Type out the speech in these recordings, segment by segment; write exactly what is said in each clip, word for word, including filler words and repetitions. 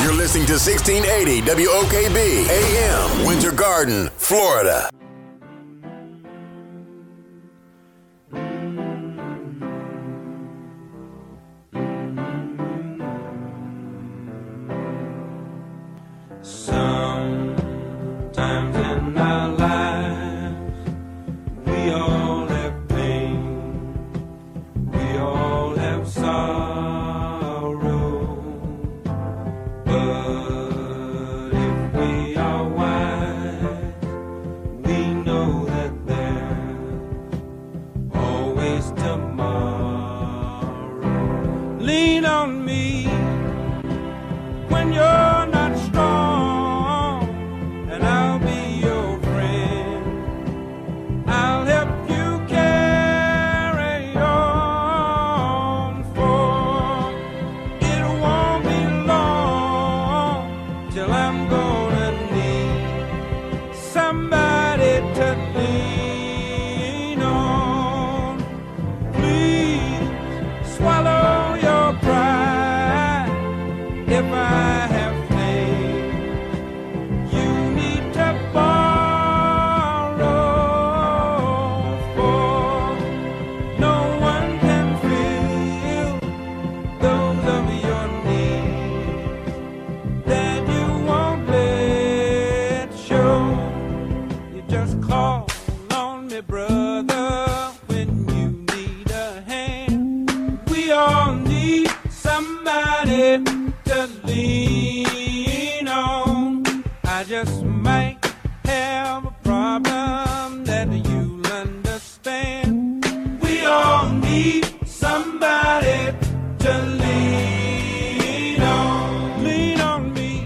You're listening to sixteen eighty W O K B A M, Winter Garden, Florida. Sometimes in our lives, we all have pain, we all have sorrow, but if we are wise, we know that there's always tomorrow. Lean on me when you're not strong, and I'll be your friend. I'll help you carry on, for it won't be long till I'm gonna need somebody to lean on. Please swallow your pride if I have faith. You need to borrow, for no one can fill those of your needs that you won't let show. You just call on me, brother, when you need a hand. We all need somebody to lean on. I just might have a problem that you'll understand. We all need somebody to lean on. Lean on me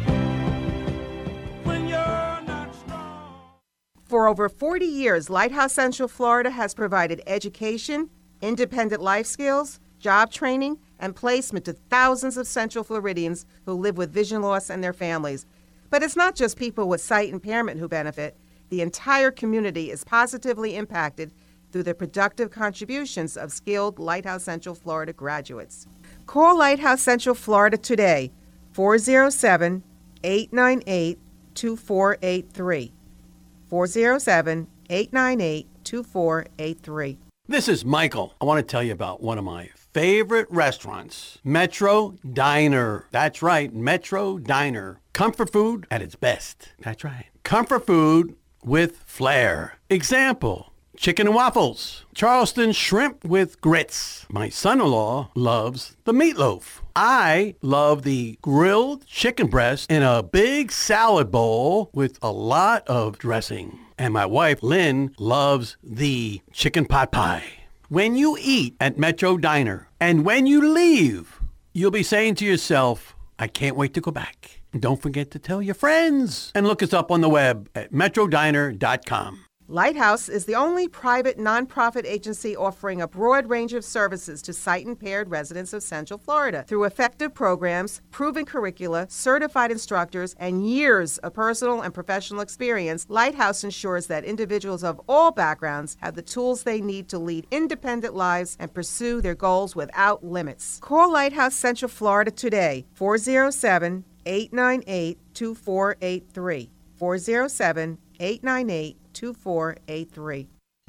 when you're not strong. For over forty years, Lighthouse Central Florida has provided education, independent life skills, job training, and placement to thousands of Central Floridians who live with vision loss and their families. But it's not just people with sight impairment who benefit. The entire community is positively impacted through the productive contributions of skilled Lighthouse Central Florida graduates. Call Lighthouse Central Florida today, four oh seven, eight nine eight, two four eight three. four oh seven, eight nine eight, two four eight three. This is Michael. I want to tell you about one of my favorite restaurants, Metro Diner. That's right, Metro Diner. Comfort food at its best. That's right. Comfort food with flair. Example, chicken and waffles, Charleston shrimp with grits. My son-in-law loves the meatloaf. I love the grilled chicken breast in a big salad bowl with a lot of dressing. And my wife, Lynn, loves the chicken pot pie. When you eat at Metro Diner and when you leave, you'll be saying to yourself, I can't wait to go back. And don't forget to tell your friends. And look us up on the web at metro diner dot com. Lighthouse is the only private nonprofit agency offering a broad range of services to sight-impaired residents of Central Florida. Through effective programs, proven curricula, certified instructors, and years of personal and professional experience, Lighthouse ensures that individuals of all backgrounds have the tools they need to lead independent lives and pursue their goals without limits. Call Lighthouse Central Florida today, four oh seven, eight nine eight, two four eight three. four oh seven, eight nine eight, two four eight three.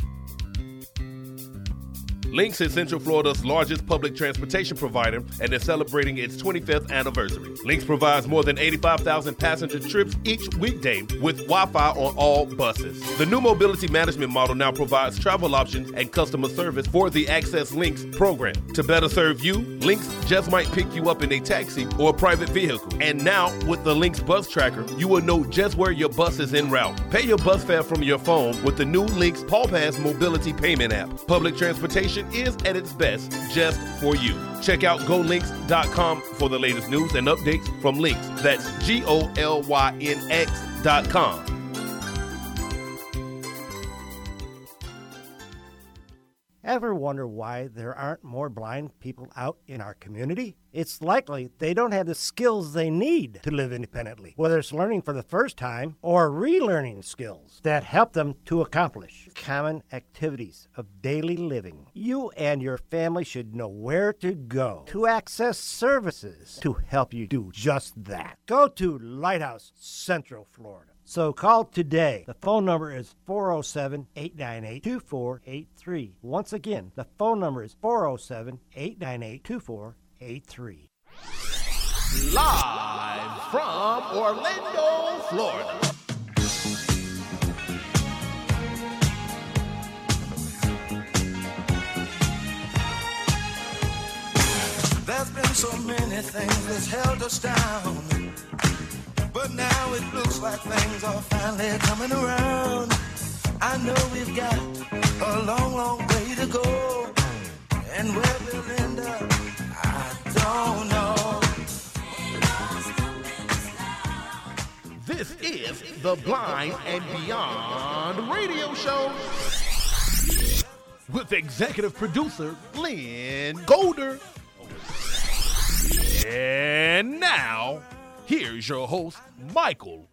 Lynx is Central Florida's largest public transportation provider and is celebrating its twenty-fifth anniversary. Lynx provides more than eighty-five thousand passenger trips each weekday with Wi-Fi on all buses. The new mobility management model now provides travel options and customer service for the Access Lynx program. To better serve you, Lynx just might pick you up in a taxi or a private vehicle. And now, with the Lynx Bus Tracker, you will know just where your bus is en route. Pay your bus fare from your phone with the new Lynx Paul Pass mobility payment app. Public transportation is at its best just for you. Check out go lynx dot com for the latest news and updates from Lynx. That's G O L Y N X dot com. Ever wonder why there aren't more blind people out in our community? It's likely they don't have the skills they need to live independently, whether it's learning for the first time or relearning skills that help them to accomplish common activities of daily living. You and your family should know where to go to access services to help you do just that. Go to Lighthouse Central Florida. So call today. The phone number is four oh seven, eight nine eight, two four eight three. Once again, the phone number is four oh seven, eight nine eight, two four eight three. Live from Orlando, Florida. There's been so many things that's held us down, but now it looks like things are finally coming around. I know we've got a long, long way to go, and where we'll end up, I don't know. This is the Blind and Beyond radio show with executive producer Lynn Golder. And now, here's your host, Michael.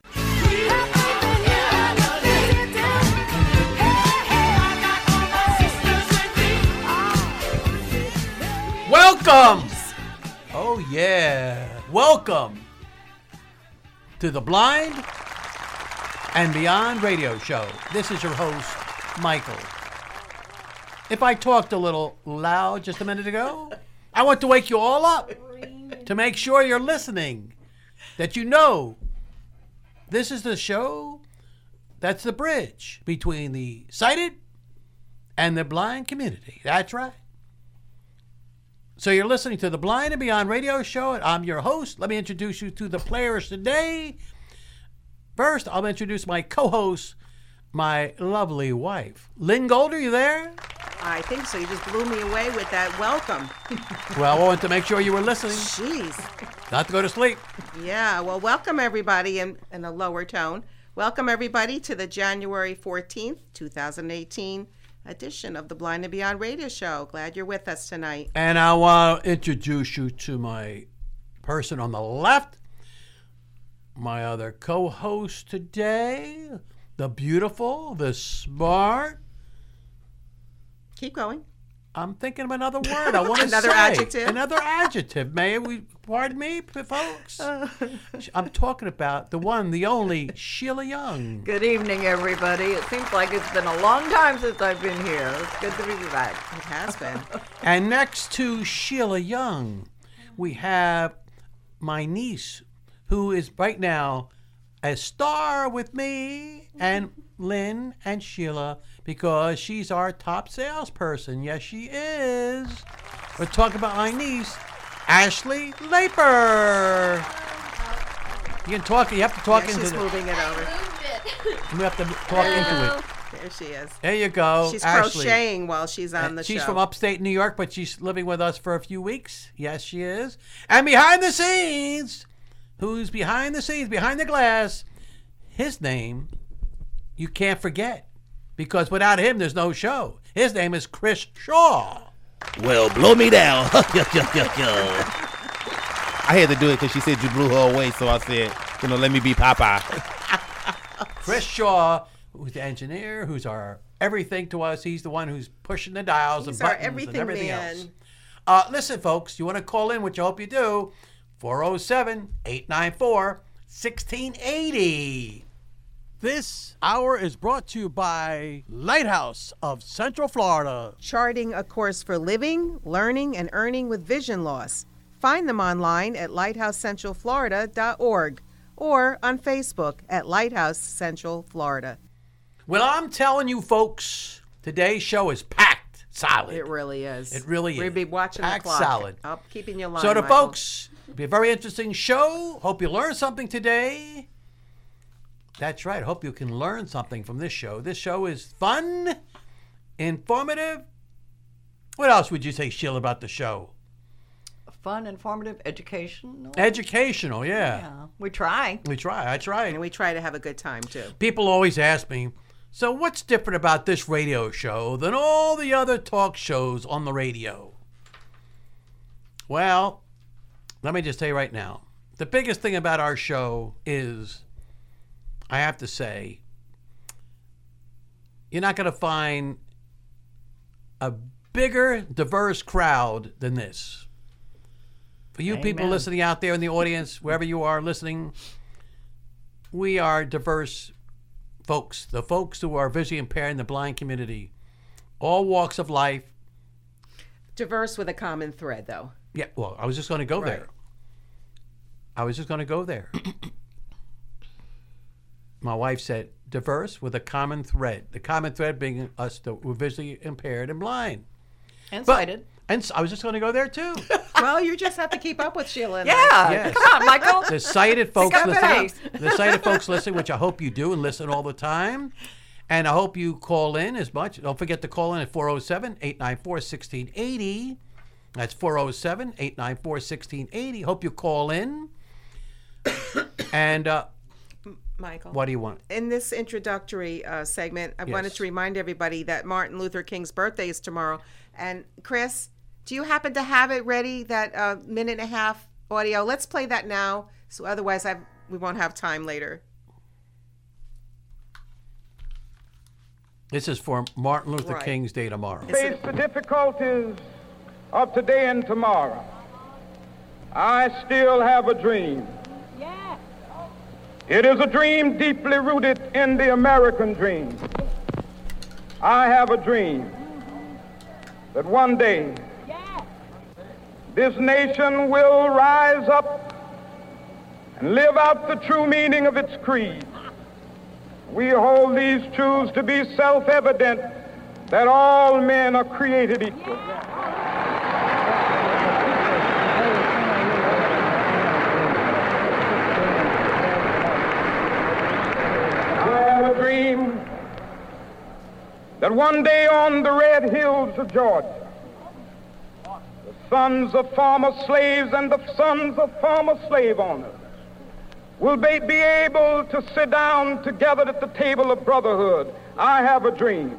Welcome! Oh, yeah. Welcome to the Blind and Beyond radio show. This is your host, Michael. If I talked a little loud just a minute ago, I want to wake you all up to make sure you're listening, that you know this is the show that's the bridge between the sighted and the blind community. That's right. So you're listening to the Blind and Beyond radio show, and I'm your host. Let me introduce you to the players today. First, I'll introduce my co-host, my lovely wife. Lynn Golder, you there? I think so. You just blew me away with that welcome. Well, I wanted to make sure you were listening. Jeez. Not to go to sleep. Yeah, well, welcome everybody in, in a lower tone. Welcome everybody to the January fourteenth, twenty eighteen edition of the Blind and Beyond radio show. Glad you're with us tonight. And I want to introduce you to my person on the left, my other co-host today, the beautiful, the smart. Keep going. I'm thinking of another word. I want to Another say. adjective? Another adjective. May we? Pardon me, folks. I'm talking about the one, the only Sheila Young. Good evening, everybody. It seems like it's been a long time since I've been here. It's good to be back. It has been. And next to Sheila Young, we have my niece, who is right now a star with me and Lynn and Sheila, because she's our top salesperson. Yes, she is. We're talking about my niece, Ashley Laper. You can talk. You have to talk Yeah, into she's it. moving it over. You have to talk into it. There she is. There you go. She's Ashley. crocheting while she's on the She's show. from upstate New York, but she's living with us for a few weeks. Yes, she is. And behind the scenes, who's behind the scenes, behind the glass, his name you can't forget, because without him, there's no show. His name is Chris Shaw. Well, blow me down. I had to do it because she said you blew her away, so I said, you know, let me be Popeye. Chris Shaw, who's the engineer, who's our everything to us. He's the one who's pushing the dials He's and our buttons everything and everything man. else. Uh, listen, folks, you want to call in, which I hope you do, four oh seven, eight nine four, one six eight oh. This hour is brought to you by Lighthouse of Central Florida. Charting a course for living, learning, and earning with vision loss. Find them online at lighthouse central florida dot org or on Facebook at Lighthouse Central Florida. Well, I'm telling you, folks, today's show is packed solid. It really is. It really We'll is. be watching Packed the clock. solid. I'm keeping you line, So to Michael. folks, it'll be a very interesting show. Hope you learned something today. That's right. Hope you can learn something from this show. This show is fun, informative. What else would you say, Sheila, about the show? Fun, informative, educational. Educational, yeah. Yeah, we try. We try. I try. And we try to have a good time, too. People always ask me, So what's different about this radio show than all the other talk shows on the radio? Well, let me just tell you right now. The biggest thing about our show is, I have to say, you're not going to find a bigger, diverse crowd than this. For you Amen. people listening out there in the audience, wherever you are listening, we are diverse folks, the folks who are visually impaired in the blind community, all walks of life. Diverse with a common thread, though. Yeah, well, I was just going to go Right. there. I was just going to go there. My wife said, diverse with a common thread. The common thread being us that we're visually impaired and blind. And But- cited. And so I was just going to go there, too. Well, you just have to keep up with Sheila. And Yeah. I. Yes. Come on, Michael. The sighted folks up the listening, pace. the sighted folks listening, which I hope you do and listen all the time. And I hope you call in as much. Don't forget to call in at four oh seven, eight nine four, one six eight oh. That's four oh seven, eight nine four, one six eight oh. Hope you call in. And uh, Michael. what do you want? In this introductory uh, segment, I wanted Yes. to remind everybody that Martin Luther King's birthday is tomorrow. And Chris, do you happen to have it ready, that uh, minute and a half audio? Let's play that now, so otherwise I we won't have time later. This is for Martin Luther Right. King's Day tomorrow. Face the difficulties of today and tomorrow. I still have a dream. It is a dream deeply rooted in the American dream. I have a dream that one day this nation will rise up and live out the true meaning of its creed. We hold these truths to be self-evident, that all men are created equal. I have a dream that one day on the red hills of Georgia, the sons of former slaves and the sons of former slave owners will be, be able to sit down together at the table of brotherhood. I have a dream.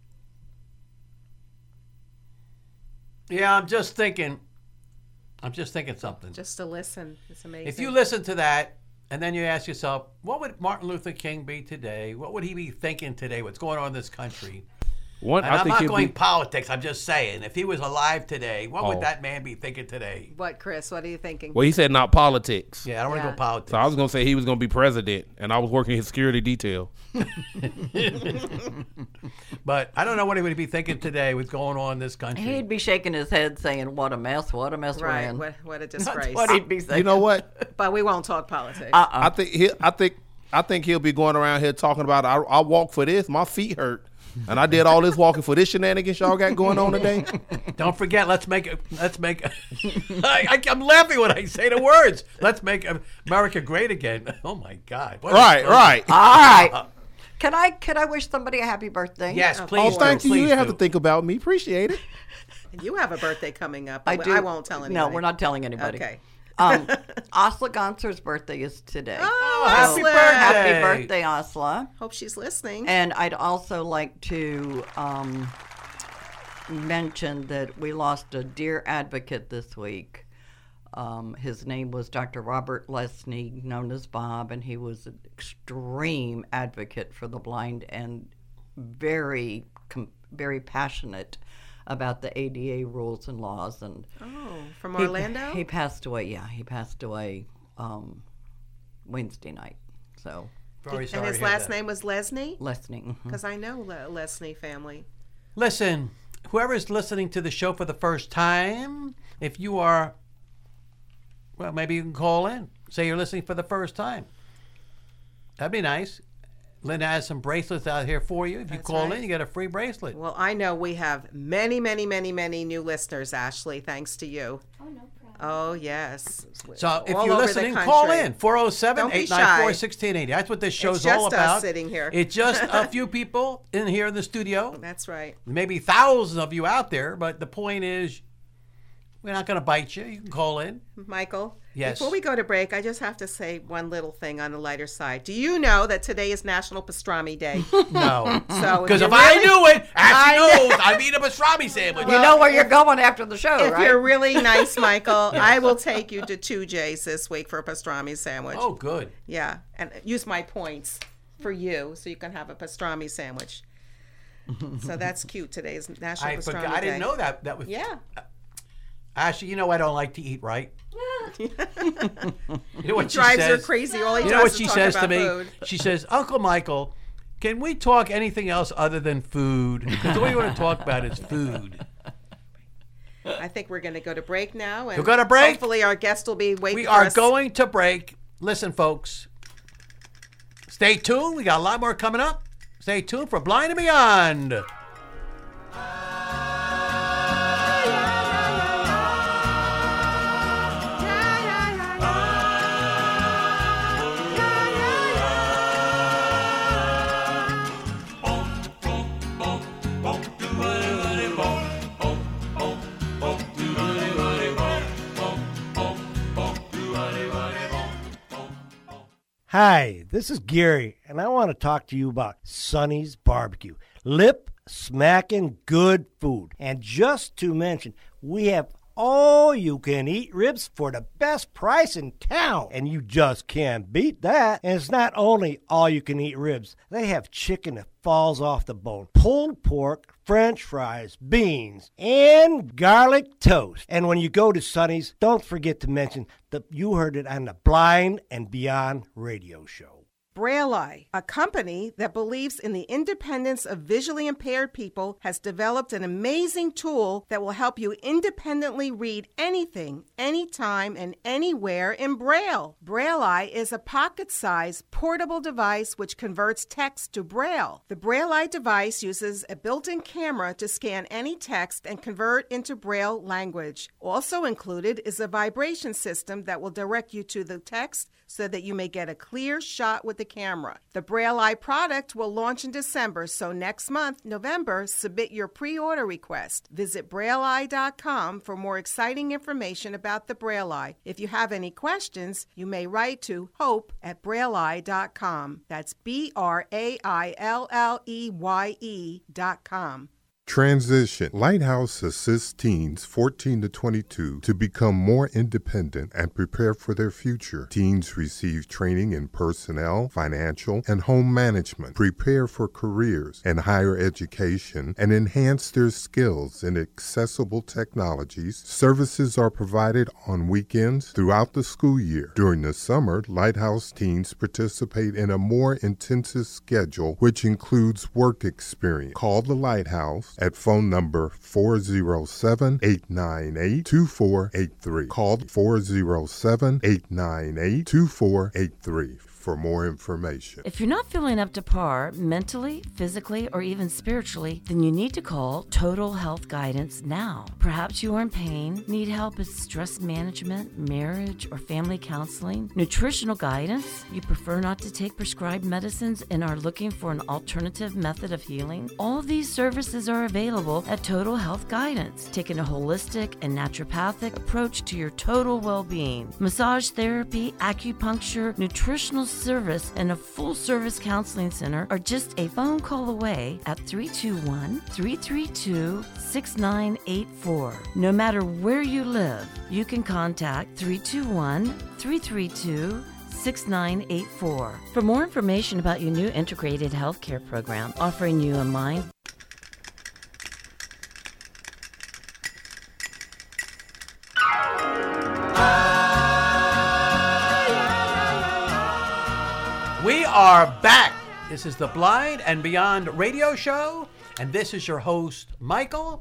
Yeah, I'm just thinking. I'm just thinking something. Just to listen. It's amazing. If you listen to that, and then you ask yourself, what would Martin Luther King be today? What would he be thinking today? What's going on in this country? One, And I I'm think not he'll going be, politics. I'm just saying, if he was alive today, what Oh. would that man be thinking today? What, Chris? What are you thinking? well, he said not politics. Yeah, I don't want to Yeah. go politics. So I was gonna say he was gonna be president, and I was working his security detail. But I don't know what he would be thinking today with going on in this country. He'd be shaking his head saying, what a mess, what a mess we're Right. in. What, what a That's disgrace. what he'd be saying. You know what? But we won't talk politics. Uh-uh. I think he, I think I think he'll be going around here talking about I, I walk for this, my feet hurt, and I did all this walking for this shenanigans y'all got going on today. Don't forget, let's make it. Let's make. I, I, I'm laughing when I say the words. Let's make America great again. Oh my God! What a Right, slogan. right. All right. Can I can I wish somebody a happy birthday? Yes, Oh, please. thank do, you. You please didn't have do. to think about me. Appreciate it. You have a birthday coming up. I but do. I won't tell anybody. No, we're not telling anybody. Okay. Um, Asla Gonser's birthday is today. Oh, happy Asla. birthday. Happy birthday, Asla. Hope she's listening. And I'd also like to um, mention that we lost a dear advocate this week. Um, his name was Doctor Robert Lesney, known as Bob, and he was an extreme advocate for the blind and very, com- very passionate about the A D A rules and laws. And Oh, from he- Orlando? He, passed away. Yeah, he passed away um, Wednesday night. So Very sorry and his to hear last that. name was Lesney? Lesney. mhm. Because I know Le- Lesney family. Listen, whoever's listening to the show for the first time, if you are, well, maybe you can call in. Say you're listening for the first time. That'd be nice. Linda has some bracelets out here for you. If you That's call right. in, you get a free bracelet. Well, I know we have many, many, many, many new listeners, Ashley, thanks to you. Oh, no problem. Oh, yes. So if All you're over the listening, call country. in. four oh seven, Don't be eight nine four, shy. one six eight oh. That's what this show's just all us about. sitting here. It's just a few people in here in the studio. That's right. Maybe thousands of you out there, but the point is, we're not going to bite you. You can call in. Michael, Yes. Before we go to break, I just have to say one little thing on the lighter side. Do you know that today is National Pastrami Day? No. So Because if you're I really- knew it, as I she know. knows, I'd eat a pastrami sandwich. you know where you're going after the show, If right? you're really nice, Michael, I will take you to two J's this week for a pastrami sandwich. Oh, good. Yeah, and use my points for you so you can have a pastrami sandwich. So that's cute. Today's National I Pastrami forgot. Day. I didn't know that. That was. Yeah. Ashley, you know I don't like to eat right. You know what she Drives her says? crazy. All he You does know what is she talk says to about me? food. She says, Uncle Michael, can we talk anything else other than food? Because all you want to talk about is food. I think we're going to go to break now. And We're gonna break? Hopefully our guest will be waiting We for are us. going to break. Listen, folks. Stay tuned. We got a lot more coming up. Stay tuned for Blind and Beyond. Hi, this is Gary, and I want to talk to you about Sonny's Barbecue. Lip smacking good food. And just to mention, we have all you can eat ribs for the best price in town. And you just can't beat that. And it's not only all you can eat ribs, they have chicken that falls off the bone, pulled pork, French fries, beans, and garlic toast. And when you go to Sonny's, don't forget to mention that you heard it on the Blind and Beyond radio show. Braille Eye, a company that believes in the independence of visually impaired people, has developed an amazing tool that will help you independently read anything, anytime, and anywhere in Braille. Braille Eye is a pocket-sized portable device which converts text to Braille. The Braille Eye device uses a built-in camera to scan any text and convert into Braille language. Also included is a vibration system that will direct you to the text so that you may get a clear shot with the camera. The Braille Eye product will launch in December, so next month, November, submit your pre-order request. Visit braille eye dot com for more exciting information about the Braille Eye. If you have any questions, you may write to hope at braille eye dot com. That's B R A I L L E Y E dot com. Transition. Lighthouse assists teens fourteen to twenty-two to become more independent and prepare for their future. Teens receive training in personnel, financial, and home management, prepare for careers and higher education, and enhance their skills in accessible technologies. Services are provided on weekends throughout the school year. During the summer, Lighthouse teens participate in a more intensive schedule, which includes work experience. Call the Lighthouse at phone number four oh seven, eight nine eight, two four eight three. Call four oh seven, eight nine eight, two four eight three for more information. If you're not feeling up to par mentally, physically, or even spiritually, then you need to call Total Health Guidance now. Perhaps you are in pain, need help with stress management, marriage, or family counseling, nutritional guidance, you prefer not to take prescribed medicines and are looking for an alternative method of healing. All of these services are available at Total Health Guidance, taking a holistic and naturopathic approach to your total well-being. Massage therapy, acupuncture, nutritional service, and a full-service counseling center are just a phone call away at three two one, three three two, six nine eight four. No matter where you live, you can contact three two one, three three two, six nine eight four. For more information about your new integrated healthcare program offering you a mind We are back. This is the Blind and Beyond radio show, and this is your host, Michael.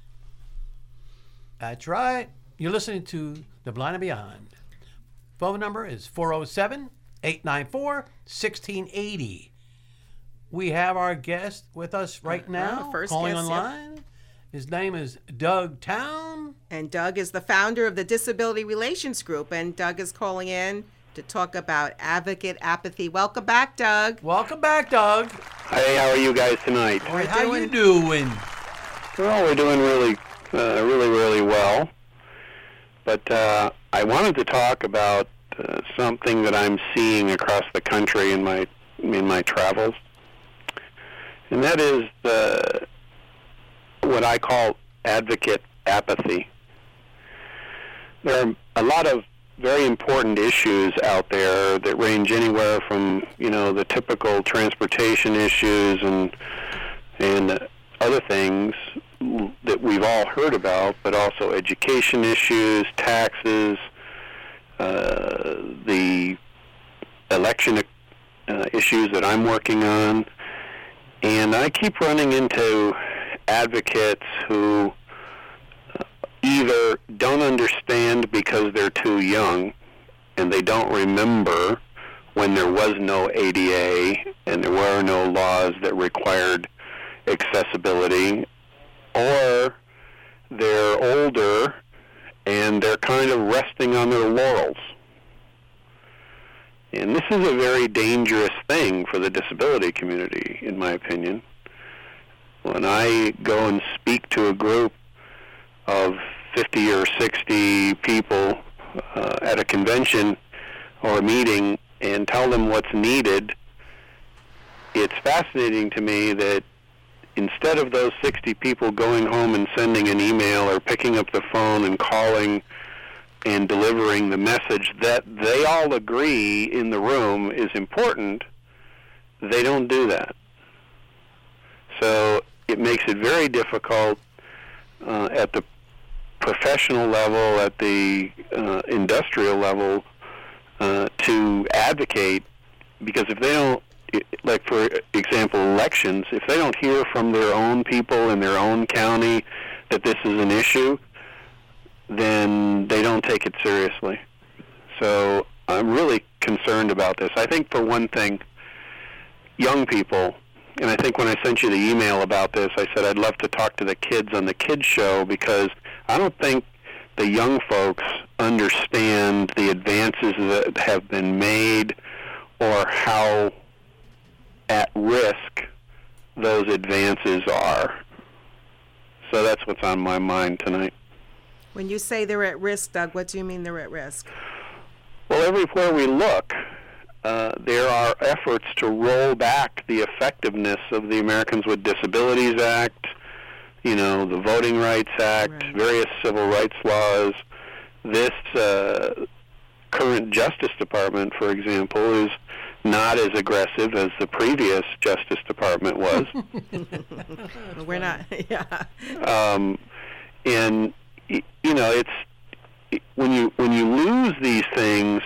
That's right. You're listening to the Blind and Beyond. Phone number is four oh seven, eight nine four, one six eight zero. We have our guest with us right now, the first calling guest, online. Yep. His name is Doug Town. And Doug is the founder of the Disability Relations Group, and Doug is calling in to talk about advocate apathy. Welcome back, Doug. Welcome back, Doug. Hey, how are you guys tonight? All right, how you doing? Well, we're doing really, uh, really, really well. But uh, I wanted to talk about uh, something that I'm seeing across the country in my in my travels, and that is the what I call advocate apathy. There are a lot of very important issues out there that range anywhere from, you know, the typical transportation issues and and other things that we've all heard about, but also education issues, taxes, uh, the election uh, issues that I'm working on. And I keep running into advocates who either don't understand because they're too young and they don't remember when there was no A D A and there were no laws that required accessibility, or they're older and they're kind of resting on their laurels. And this is a very dangerous thing for the disability community, in my opinion. When I go and speak to a group of fifty or sixty people uh, at a convention or a meeting and tell them what's needed, it's fascinating to me that instead of those sixty people going home and sending an email or picking up the phone and calling and delivering the message that they all agree in the room is important, they don't do that. So it makes it very difficult uh, at the professional level, at the uh, industrial level, uh, to advocate, because if they don't, like for example, elections, if they don't hear from their own people in their own county that this is an issue, then they don't take it seriously. So I'm really concerned about this. I think, for one thing, young people, and I think when I sent you the email about this, I said I'd love to talk to the kids on the kids show, because I don't think the young folks understand the advances that have been made or how at risk those advances are. So that's what's on my mind tonight. When you say they're at risk, Doug, what do you mean they're at risk? Well, everywhere we look, uh, there are efforts to roll back the effectiveness of the Americans with Disabilities Act, you know, the Voting Rights Act, right. various civil rights laws. This uh, current Justice Department, for example, is not as aggressive as the previous Justice Department was. We're not, yeah. Um, and you know, it's when you when you lose these things,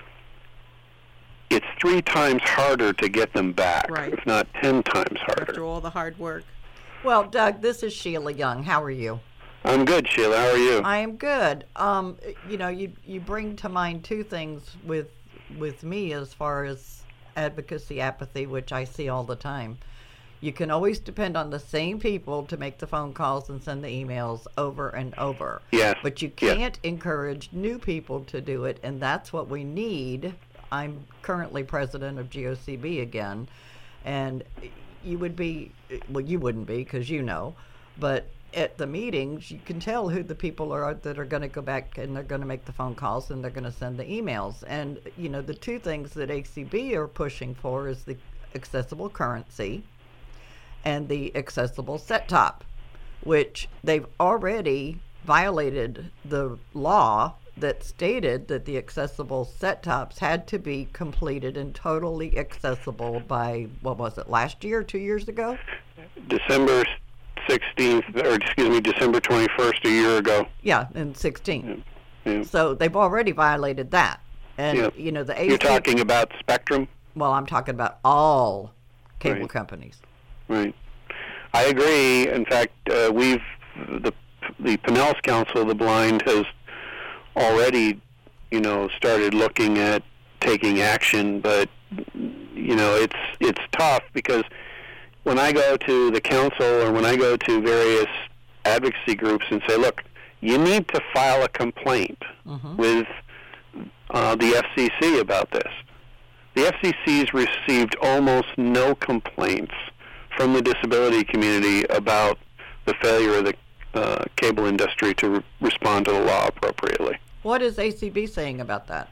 it's three times harder to get them back, right. if not ten times harder. After all the hard work. Well, Doug, this is Sheila Young. How are you? I'm good, Sheila. How are you? I am good. Um, you know, you you bring to mind two things with with me as far as advocacy apathy, which I see all the time. You can always depend on the same people to make the phone calls and send the emails over and over. Yes. But you yes. can't encourage new people to do it, and that's what we need. I'm currently president of G O C B again, and you would be, well, you wouldn't be because you know, but at the meetings, you can tell who the people are that are going to go back and they're going to make the phone calls and they're going to send the emails. And, you know, the two things that A C B are pushing for is the accessible currency and the accessible set-top, which they've already violated the law that stated that the accessible set-tops had to be completed and totally accessible by, what was it, last year, two years ago? December sixteenth, or excuse me, December twenty-first, a year ago. Yeah, in sixteen. Yeah. Yeah. So they've already violated that. And, yeah. you know, the A C B... You're talking about Spectrum? Well, I'm talking about all cable right. companies. Right. I agree. In fact, uh, we've, the, the Pinellas Council of the Blind has already, you know, started looking at taking action, but, you know, it's it's tough because when I go to the council or when I go to various advocacy groups and say, look, you need to file a complaint mm-hmm. with uh, the F C C about this. The F C C's received almost no complaints from the disability community about the failure of the uh, cable industry to re- respond to the law appropriately. What is A C B saying about that?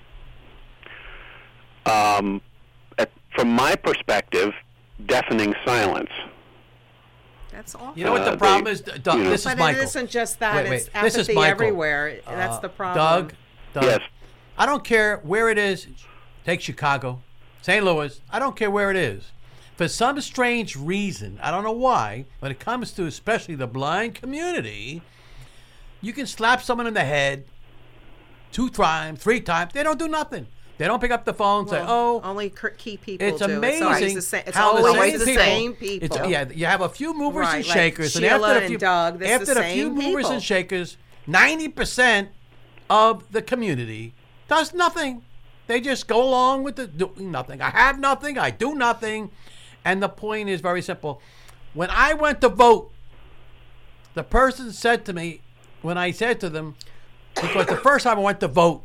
Um, at, from my perspective, deafening silence. That's awful. You know what the Uh, problem they- is? Doug, you know- this is But Michael. it isn't just that. Wait, wait. It's This is apathy Michael. everywhere. That's Uh, the problem. Doug, Doug, Yes. I don't care where it is. Take Chicago, Saint Louis. I don't care where it is. For some strange reason, I don't know why, when it comes to especially the blind community, you can slap someone in the head two times, three times. They don't do nothing. They don't pick up the phone and say, Well, oh. only cr- key people It's do. amazing It's always the same, it's how always the the same same people. people. It's, yeah, you have a few movers Right, and like shakers, and Sheila after the few, and Doug, this after the the same few movers people. and shakers, ninety percent of the community does nothing. They just go along with the doing nothing. I have nothing. I do nothing. And the point is very simple. When I went to vote, the person said to me, when I said to them, because the first time I went to vote,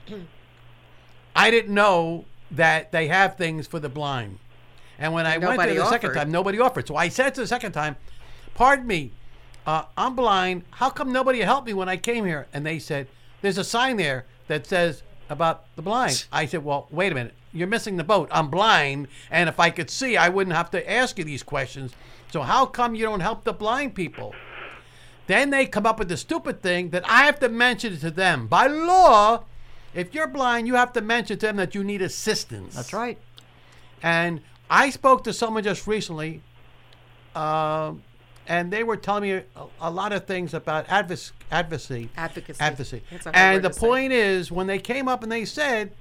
I didn't know that they have things for the blind. And when I went Nobody there the second offered. time, nobody offered. So I said to the second time, pardon me, uh, I'm blind. How come nobody helped me when I came here? And they said, there's a sign there that says about the blind. I said, well, wait a minute. You're missing the boat. I'm blind, and if I could see, I wouldn't have to ask you these questions. So how come you don't help the blind people? Then they come up with the stupid thing that I have to mention it to them. By law, if you're blind, you have to mention to them that you need assistance. That's right. And I spoke to someone just recently, uh, and they were telling me a, a lot of things about advoc- advocacy. Advocacy. Advocacy. That's a hard And word the to say. point is, when they came up and they said,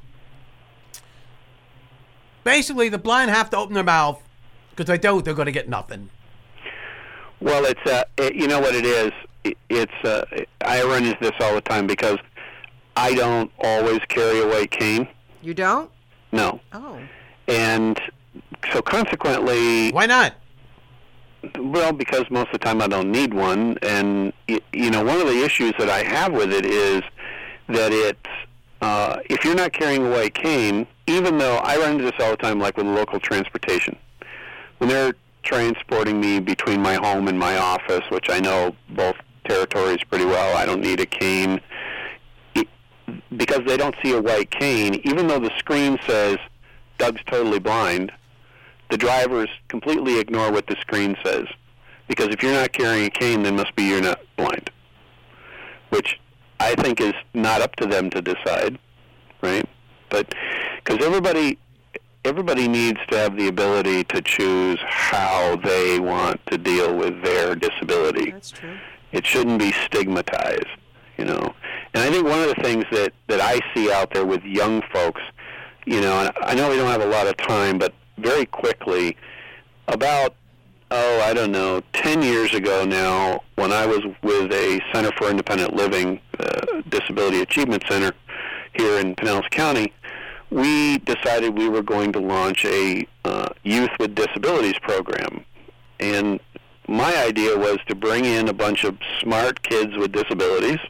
basically, the blind have to open their mouth, because they don't, they're going to get nothing. Well, it's uh, it, you know what it is. It, it's uh, I run into this all the time because I don't always carry a white cane. You don't? No, Oh. and so consequently, Why not? well, because most of the time I don't need one, and y- you know, one of the issues that I have with it is that it's uh, if you're not carrying a white cane, even though I run into this all the time, like with local transportation, when they're transporting me between my home and my office, which I know both territories pretty well, I don't need a cane, it, because they don't see a white cane, even though the screen says Doug's totally blind, the drivers completely ignore what the screen says. Because if you're not carrying a cane, then must be you're not blind, which I think is not up to them to decide, right? But because everybody everybody needs to have the ability to choose how they want to deal with their disability. That's true. It shouldn't be stigmatized, you know. And I think one of the things that, that I see out there with young folks, you know, and I know we don't have a lot of time, but very quickly, about, oh, I don't know, ten years ago now, when I was with a Center for Independent Living, uh, Disability Achievement Center here in Pinellas County, we decided we were going to launch a uh, Youth with Disabilities program. And my idea was to bring in a bunch of smart kids with disabilities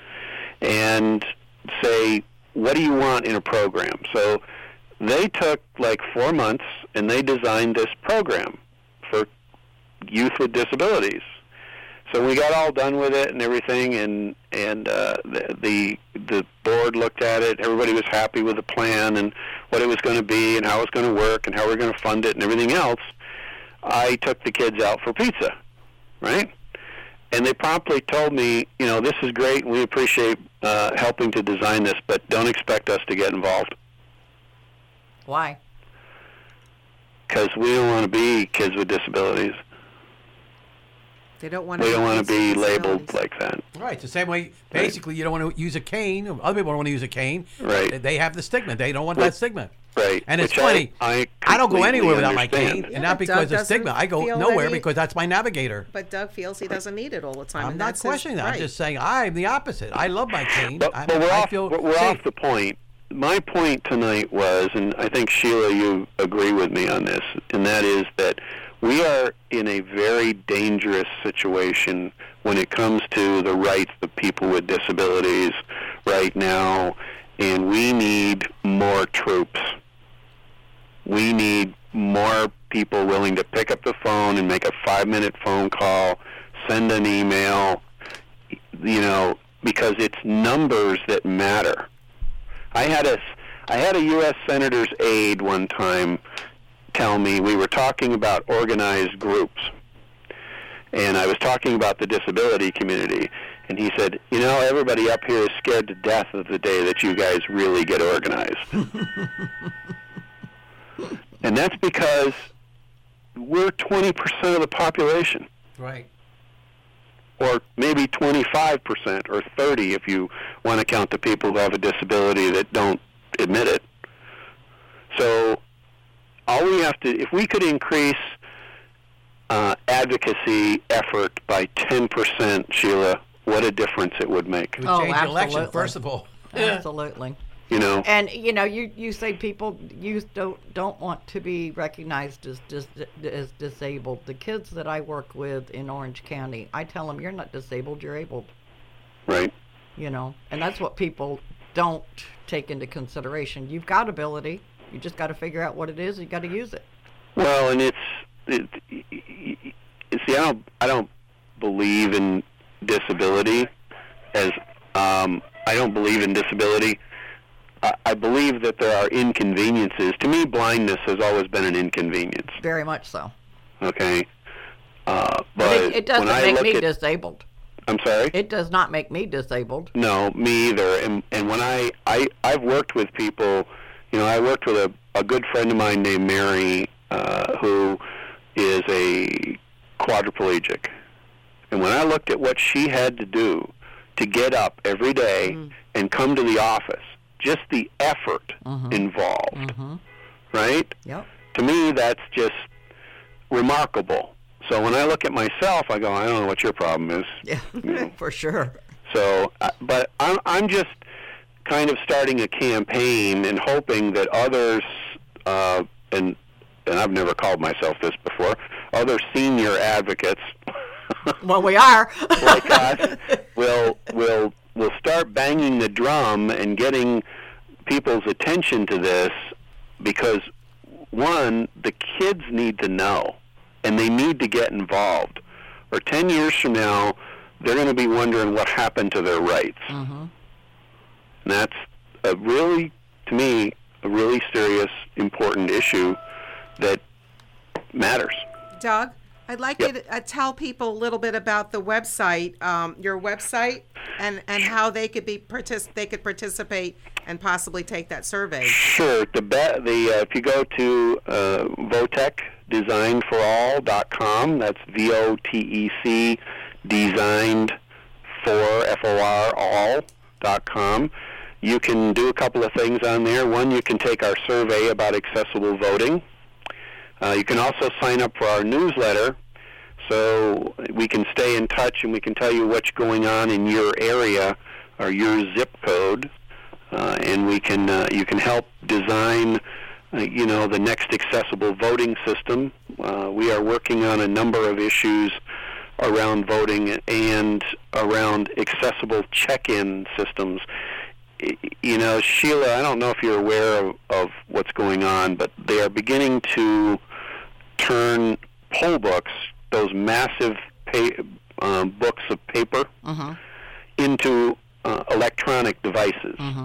and say, what do you want in a program? So they took like four months and they designed this program for youth with disabilities. So we got all done with it and everything, and and uh, the, the the board looked at it. Everybody was happy with the plan and what it was going to be and how it was going to work and how we are going to fund it and everything else. I took the kids out for pizza, right? And they promptly told me, you know, this is great and we appreciate uh, helping to design this, but don't expect us to get involved. Why? Because we don't want to be kids with disabilities. They don't want We to don't want to be disabilities. labeled like that. Right. It's the same way, basically, you don't want to use a cane. Other people don't want to use a cane. Right. They have the stigma. They don't want that stigma. Right. And it's Which funny. I, I don't go completely anywhere without my understand. cane, Yeah, and not but because Doug of stigma. I go doesn't feel nowhere that he- because that's my navigator. But Doug feels he doesn't need it all the time. I'm and not that's his questioning that. I'm right. just saying I'm the opposite. I love my cane. But, I, but we're, I off, feel we're safe. off the point. My point tonight was, and I think, Sheila, you agree with me on this, and that is that we are in a very dangerous situation when it comes to the rights of people with disabilities right now, and we need more troops. We need more people willing to pick up the phone and make a five-minute phone call, send an email, you know, because it's numbers that matter. I had a, I had a U S senator's aide one time tell me, we were talking about organized groups, and I was talking about the disability community, and he said, you know, everybody up here is scared to death of the day that you guys really get organized. And that's because we're twenty percent of the population. Right. Or maybe twenty-five percent or thirty if you want to count the people who have a disability that don't admit it. So all we have to, if we could increase uh, advocacy effort by ten percent, Sheila, what a difference it would make. It would Oh, change the election, absolutely. first of all. Absolutely. You know, And you know, you, you say people you don't don't want to be recognized as dis, as disabled. The kids that I work with in Orange County, I tell them you're not disabled, you're able. right? You know, and that's what people don't take into consideration. You've got ability, you just got to figure out what it is. You got to use it. Well, and it's, it, it, see, I don't, I don't believe in disability as, um, I don't believe in disability. I, I believe that there are inconveniences. To me, blindness has always been an inconvenience. Very much so. Okay, uh, but, But it, it doesn't when I make look me at, disabled. I'm sorry. It does not make me disabled. No, me either. And and when I, I I've worked with people, you know, I worked with a, a good friend of mine named Mary, uh, who is a quadriplegic. And when I looked at what she had to do to get up every day Mm. and come to the office, just the effort Mhm. involved, Mm-hmm. right? Yep. To me, that's just remarkable. So when I look at myself, I go, I don't know what your problem is. Yeah, You know. for sure. So, uh, but I'm, I'm just kind of starting a campaign and hoping that others, uh, and and I've never called myself this before, other senior advocates Well, we are. like us will will will start banging the drum and getting people's attention to this, because one, the kids need to know and they need to get involved, or ten years from now they're going to be wondering what happened to their rights. Mm-hmm. And that's a really, to me, a really serious, important issue that matters. Doug, I'd like Yep. you to uh, tell people a little bit about the website, um, your website, and, and how they could be partic- they could participate and possibly take that survey. Sure. The be- the uh, if you go to uh, Votec Design for All dot com, that's V O T E C designed for F O R all dot com. You can do a couple of things on there. One, you can take our survey about accessible voting. Uh, you can also sign up for our newsletter, so we can stay in touch and we can tell you what's going on in your area or your zip code, uh, and we can uh, you can help design, uh, you know, the next accessible voting system. Uh, we are working on a number of issues around voting and around accessible check-in systems. You know, Sheila, I don't know if you're aware of, of what's going on, but they are beginning to turn poll books, those massive pa- um, books of paper, Mm-hmm. into uh, electronic devices. Mm-hmm.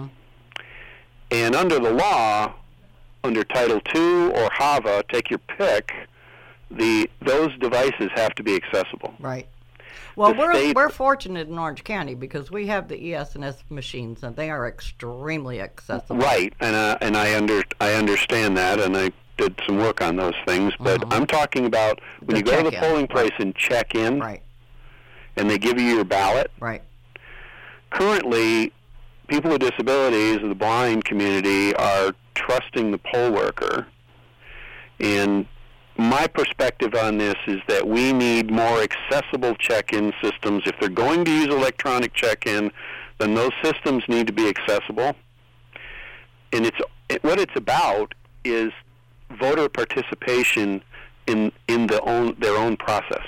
And under the law, under Title two or HAVA, take your pick, the those devices have to be accessible. Right. Well, The we're state- we're fortunate in Orange County because we have the E S N S machines and they are extremely accessible. Right, and uh, and I under I understand that, and I did some work on those things. But Mhm. I'm talking about when The you go to the check-in, polling place right. and check in, Right. and they give you your ballot. Right. Currently, people with disabilities and the blind community are trusting the poll worker. And my perspective on this is that we need more accessible check-in systems. If they're going to use electronic check-in, then those systems need to be accessible. And it's it, what it's about is voter participation in in the own their own process.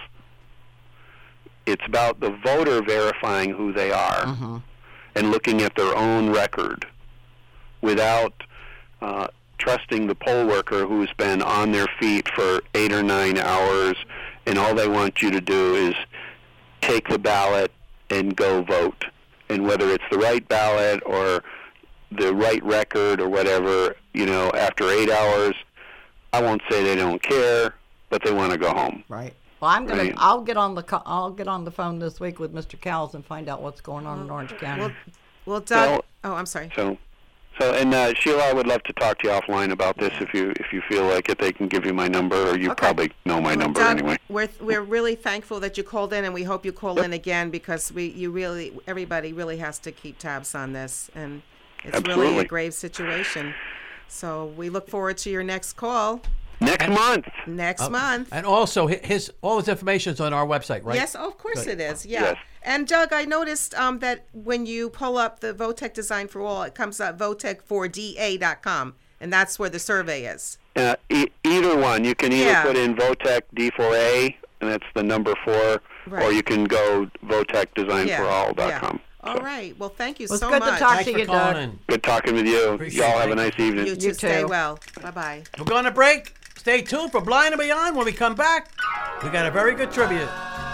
It's about the voter verifying who they are Mm-hmm. and looking at their own record without uh, trusting the poll worker who's been on their feet for eight or nine hours, and all they want you to do is take the ballot and go vote. and whether it's the right ballot or the right record or whatever, you know, after eight hours, I won't say they don't care, but they want to go home. Right. Well, I'm gonna. Right. I'll get on the. co- I'll get on the phone this week with Mister Cowles and find out what's going on in Orange County. Well, well Doug. Well, oh, I'm sorry. So, so and uh, Sheila, I would love to talk to you offline about this if you if you feel like it. They can give you my number, or you Okay. probably know my Well, number Doug, anyway. We're we're really thankful that you called in, and we hope you call in again because we you really everybody really has to keep tabs on this, and it's really Absolutely. a grave situation. So we look forward to your next call Next month. next Uh, month. And also, hi- his all his information is on our website, right? Yes, of course Good. it is. Yeah. Yes. And Doug, I noticed um, that when you pull up the Votech Design for All, it comes up votech four d a dot com, and that's where the survey is. Uh, e- either one. You can either Yeah. put in Votech D four A, and that's the number four, Right. or you can go votech design for all dot yeah. com. All right. Well, thank you Well, it's so good to much. talk Thanks to for you, calling Doug. in. Good talking with you. Appreciate Y'all it. have a nice evening. You too. You Stay too. well. Bye-bye. We're going to break. Stay tuned for Blind and Beyond. When we come back, we got a very good trivia.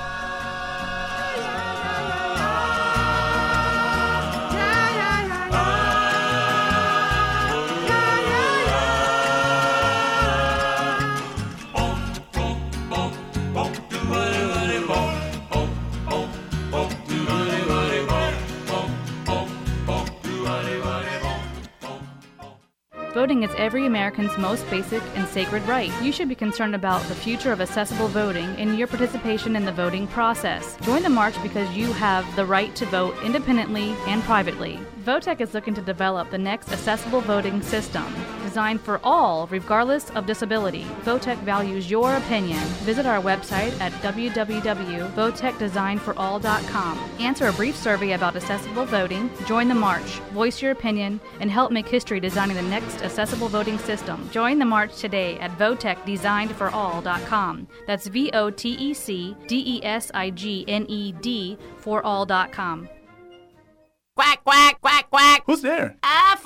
Voting is every American's most basic and sacred right. You should be concerned about the future of accessible voting and your participation in the voting process. Join the march because you have the right to vote independently and privately. Votech is looking to develop the next accessible voting system, designed for all, regardless of disability. Votech values your opinion. Visit our website at w w w dot votech design for all dot com. Answer a brief survey about accessible voting, join the march, voice your opinion, and help make history designing the next accessible voting system. Join the march today at votech designed for all dot com. That's V O T E C D E S I G N E D for all dot com. Quack, quack, quack, quack. Who's there?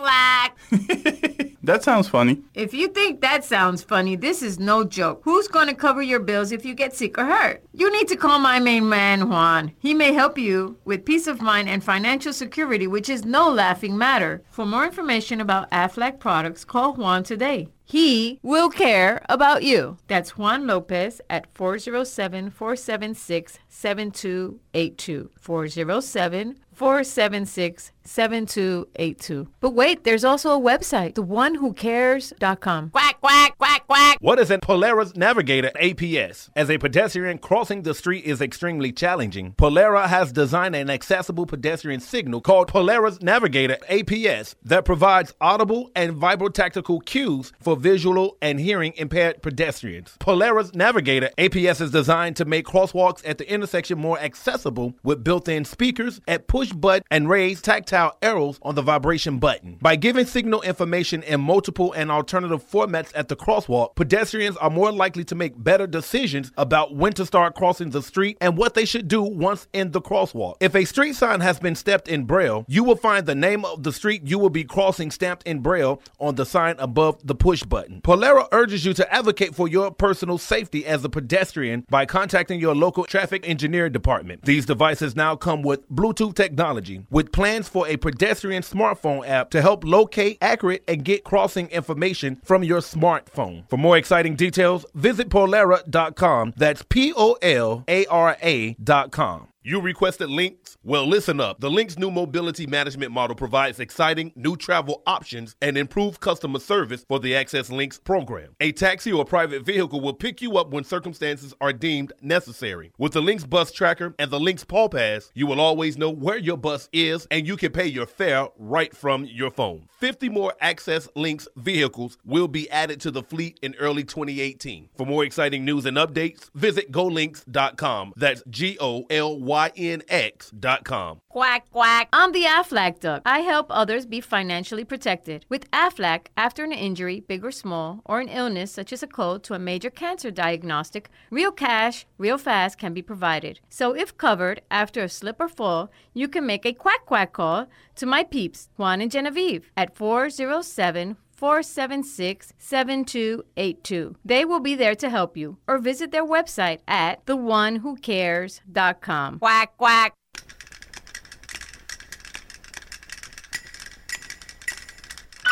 Aflac. That sounds funny. If you think that sounds funny, this is no joke. Who's going to cover your bills if you get sick or hurt? You need to call my main man, Juan. He may help you with peace of mind and financial security, which is no laughing matter. For more information about Aflac products, call Juan today. He will care about you. That's Juan Lopez at four oh seven, four seven six, seven two eight two. four oh seven, four seven six, seven two eight two. But wait, there's also a website, the one who cares dot com. Quack, quack, quack, quack. What is a Polaris Navigator A P S? As a pedestrian, crossing the street is extremely challenging. Polaris has designed an accessible pedestrian signal called Polaris Navigator A P S that provides audible and vibrotactical cues for visual and hearing impaired pedestrians. Polaris Navigator A P S is designed to make crosswalks at the intersection more accessible with built-in speakers at push button and raised tactile arrows on the vibration button. By giving signal information in multiple and alternative formats at the crosswalk, pedestrians are more likely to make better decisions about when to start crossing the street and what they should do once in the crosswalk. If a street sign has been stamped in Braille, you will find the name of the street you will be crossing stamped in Braille on the sign above the push button. Polaris urges you to advocate for your personal safety as a pedestrian by contacting your local traffic engineering department. These devices now come with Bluetooth technology, with plans for a pedestrian smartphone app to help locate, accurate, and get crossing information from your smartphone. For more exciting details, visit Polara dot com. That's P O L A R A dot com. You requested Lynx? Well, listen up. The Lynx new mobility management model provides exciting new travel options and improved customer service for the Access Lynx program. A taxi or private vehicle will pick you up when circumstances are deemed necessary. With the Lynx bus tracker and the Lynx Paul Pass, you will always know where your bus is and you can pay your fare right from your phone. fifty more Access Lynx vehicles will be added to the fleet in early twenty eighteen. For more exciting news and updates, visit go lynx dot com. That's G O L Y N X dot com. Quack, quack. I'm the Aflac duck. I help others be financially protected. With Aflac, after an injury, big or small, or an illness such as a cold to a major cancer diagnostic, real cash, real fast can be provided. So if covered after a slip or fall, you can make a quack, quack call to my peeps, Juan and Genevieve, at four oh seven, four seven six, seven two eight two. They will be there to help you, or visit their website at the one who cares dot com. Quack, quack.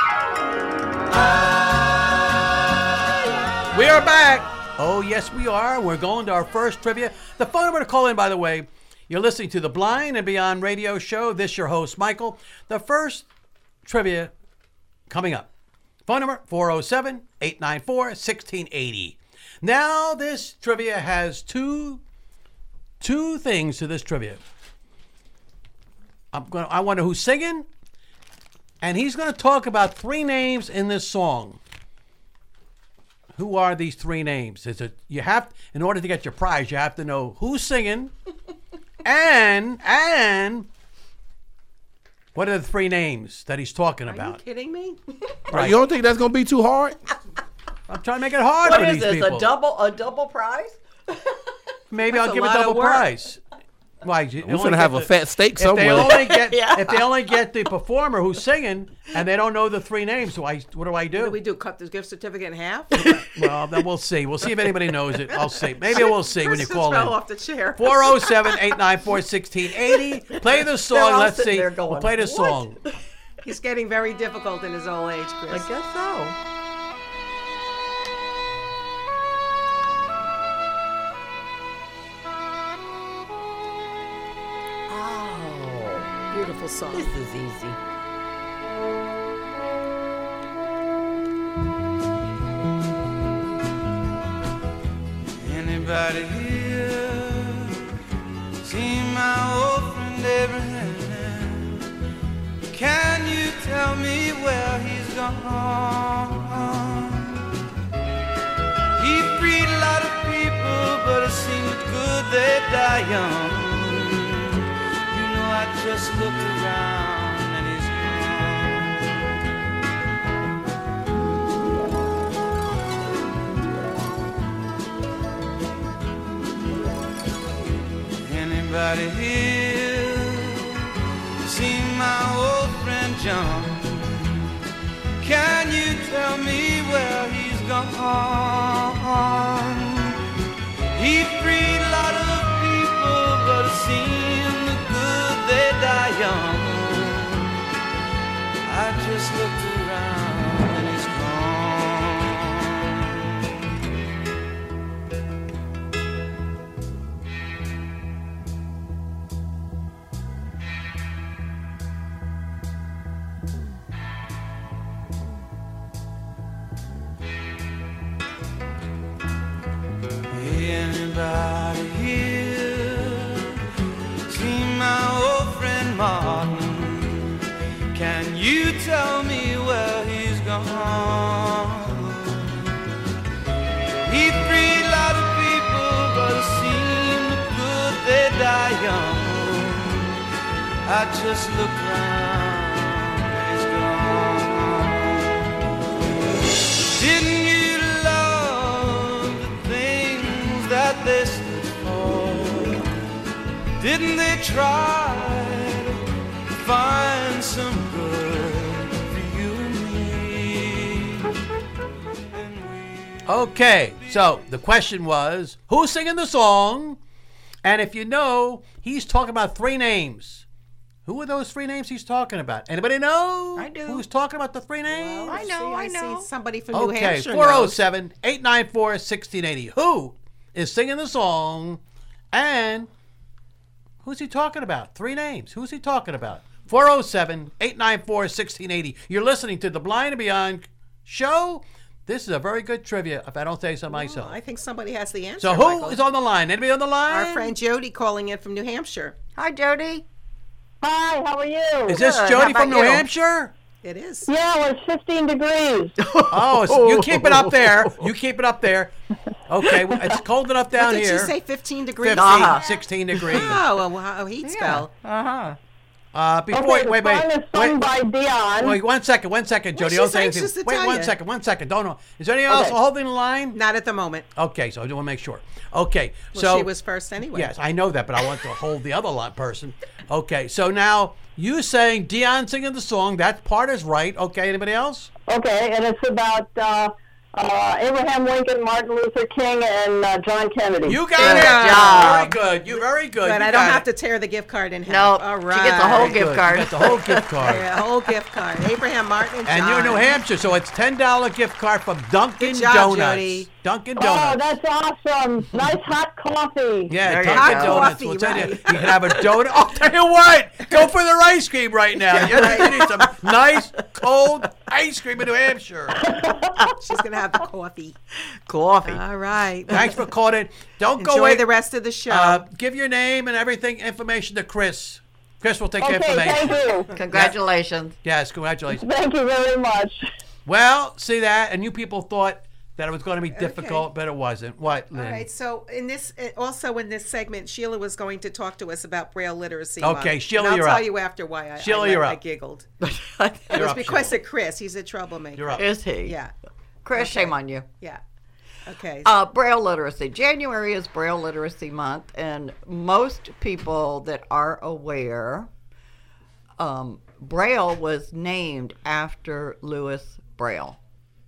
We are back. Oh, yes, we are. We're going to our first trivia. The phone number to call in, by the way, you're listening to the Blind and Beyond radio show. This your host, Michael. The first trivia coming up. Phone number four oh seven, eight nine four, one six eight oh. Now, this trivia has two, two things to this trivia. I'm going. I wonder who's singing, and he's going to talk about three names in this song. Who are these three names? Is it you have in order to get your prize, you have to know who's singing, and and what are the three names that he's talking about? Are you kidding me? Right. You don't think that's gonna be too hard? I'm trying to make it hard What for is these this? people. A double a double prize? Maybe That's I'll a give a lot of double work. prize. Why? you We're only gonna have get a the- fat steak if somewhere. They only get, Yeah. If they only get the performer who's singing and they don't know the three names, so I, what do I do? What do we do? Cut the gift certificate in half? Well, then we'll see. We'll see if anybody knows it. I'll see. Maybe we'll see when you Chris call just fell in. off the chair. four oh seven, eight nine four, one six eight oh. Play the They're song. all Let's sitting see. there going, We'll play the "What?" song. He's getting very difficult in his old age, Chris. I guess so. Oh, Beautiful song. this is easy. Anybody here seen my old friend Abraham? Can you tell me where he's gone? He freed a lot of people, but it seemed good they die young. You know, I just looked around and he's Anybody here seen my old friend John? Can you tell me where he's gone? He freed a lot of people, but it seemed good they die young. I just looked around and he's Anybody here seen my old friend Martin? Can you tell me where he's gone? He freed a lot of people, but it seemed good they die young. I just look round and he's gone. Didn't you love the things that they stood for? Didn't they try to find some good for you and me? Okay, so the question was, who's singing the song? And if you know, he's talking about three names. Who are those three names he's talking about? Anybody know? I do. Who's talking about the three names? Well, I know, see, I know. See somebody from New Okay, Hampshire four oh knows. seven, eight nine four, one six eight oh. Who is singing the song? And who's he talking about? Three names. Who's he talking about? four oh seven, eight nine four, one six eight oh. You're listening to the Blind and Beyond show. This is a very good trivia, if I don't say so myself. I think somebody has the answer. So who Michael. is on the line? Anybody on the line? Our friend Jody calling in from New Hampshire. Hi, Jody. Hi, how are you? Is this Good. Jody How from about New you? Hampshire? It is. Yeah, well, it's fifteen degrees. Oh, so you keep it up there. You keep it up there. Okay, well, it's cold enough down What did here. she say? fifteen degrees. fifteen, Uh-huh. sixteen degrees. Oh, a, wow, a heat spell. Uh-huh. Uh, before, Okay, the wait, wait, song is sung wait, by Dion. wait, one second, one second, Jody. Well, Don't she's say anxious anything. to Wait, tell one you. second, one second. Don't know. Is there anyone else Okay. holding the line? Not at the moment. Okay, so I just want to make sure. Okay, Well, so she was first anyway. yes, I know that, but I want to hold the other line person. Okay, so now you saying Dion singing the song, that part is right. Okay, anybody else? Okay, and it's about uh, Uh, Abraham Lincoln, Martin Luther King, and uh, John Kennedy. You got Good it. job. Very good. You very good. But you I don't got have it. to tear the gift card in half. No, All she right. gets a whole Very gift good. card. You got the whole gift card. Yeah, a whole gift card. Abraham Martin and And John. you're in New Hampshire, so it's ten dollar gift card from Dunkin' Good job, Donuts. Jody. Dunkin' Oh, Donuts. that's awesome. Nice hot coffee. Yeah, There you Dunkin' go. Donuts. Coffee, We'll tell you, right. you can have a donut. I'll tell you what. Go for their ice cream right now. You you need some nice, cold ice cream in New Hampshire. She's going to have the coffee. Coffee. All right. Thanks for calling. Don't go Enjoy away. the rest of the show. Uh, give your name and everything, information to Chris. Chris will take Okay, your information. thank you. Congratulations. Yes, congratulations. Thank you very much. Well, see that, and you people thought that it was going to be difficult, but it wasn't. What, Lynn? All right. So in this, uh, also in this segment, Sheila was going to talk to us about Braille literacy. Okay, Month. Sheila, and I'll you're tell up. you after why I, Sheila, I, you're I up. giggled. You're It was up, because Sheila. of Chris. He's a troublemaker. You're up. Is he? Yeah. Chris, Okay. shame on you. Yeah. Okay. Uh, Braille literacy. January is Braille Literacy Month, and most people that are aware, um, Braille was named after Louis Braille.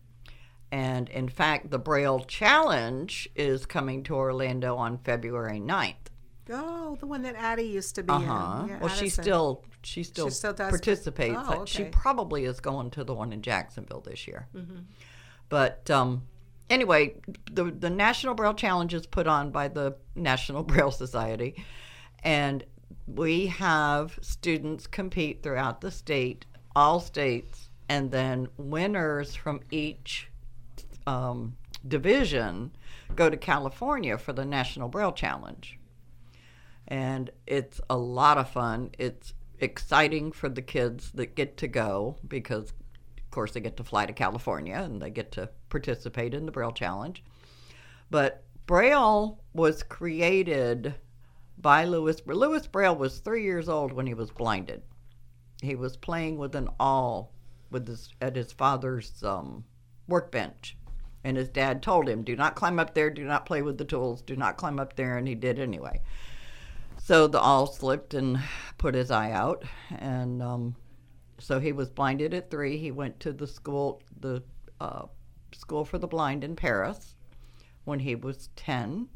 And in fact, the Braille Challenge is coming to Orlando on February ninth. Oh, the one that Addie used to be Uh-huh. in. Yeah, well, she Addison. still she still, She still does participates. Oh, She okay. probably is going to the one in Jacksonville this year. Mhm. But um, anyway, the the National Braille Challenge is put on by the National Braille Society, and we have students compete throughout the state, all states, and then winners from each um, division go to California for the National Braille Challenge. And it's a lot of fun. It's exciting for the kids that get to go because, of course, they get to fly to California and they get to participate in the Braille Challenge. But Braille was created by Louis. Louis Braille was three years old when he was blinded. He was playing with an awl with his, at his father's um, workbench. And his dad told him, do not climb up there, do not play with the tools, do not climb up there, and he did anyway. So the awl slipped and put his eye out, and um, so he was blinded at three. He went to the school, the uh, School for the Blind in Paris when he was ten.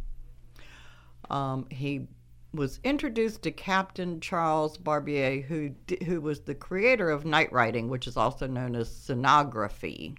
Um, he was introduced to Captain Charles Barbier, who di- who was the creator of night writing, which is also known as sonography.